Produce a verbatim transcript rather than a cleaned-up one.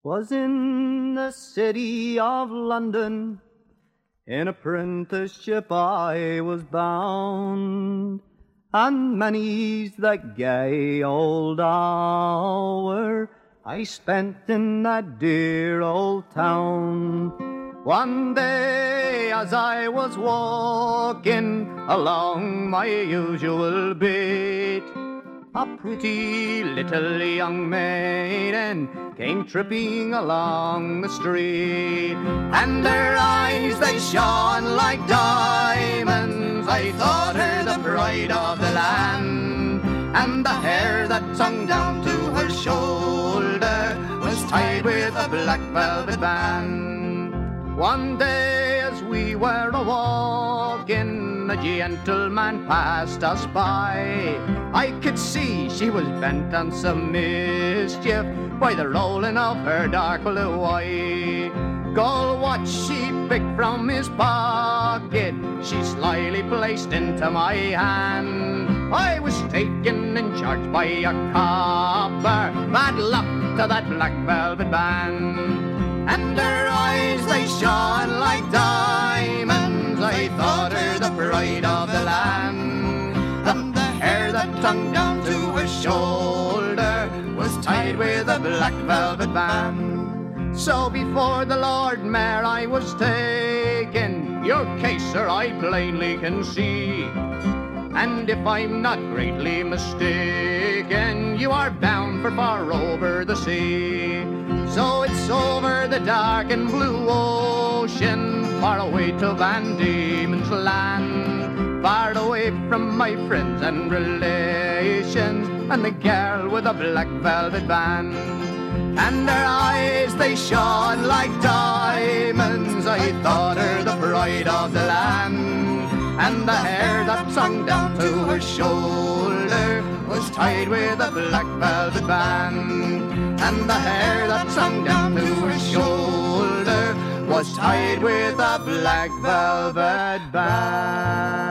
'Was in the city of London, in apprenticeship I was bound, and many's the gay old hour I spent in that dear old town. One day as I was walking along my usual beat, a pretty little young maiden came tripping along the street, and her eyes they shone like diamonds. I thought her the pride of the land, and the hair that hung down to her shoulder was tied with a black velvet band. One day as we were a-walking, a gentleman passed us by. I could see she was bent on some mischief by the rolling of her dark blue eye. Gold watch she picked from his pocket, she slyly placed into my hand. I was taken in charge by a copper, bad luck to that black velvet band. And her eyes they shone like diamonds, I thought her the pride of the land. And the hair that hung down to her shoulder was tied with a black velvet band. So before the Lord Mayor I was taken, your case, sir, I plainly can see. And if I'm not greatly mistaken, you are bound for far over the sea. So it's over the dark and blue ocean, far away to Van Diemen's land, far away from my friends and relations, and the girl with a black velvet band. And her eyes they shone like diamonds, I thought her the pride of the land. And the hair that hung down to her shoulder was tied with a black velvet band. And the hair that hung down to her shoulder was tied with a black velvet band.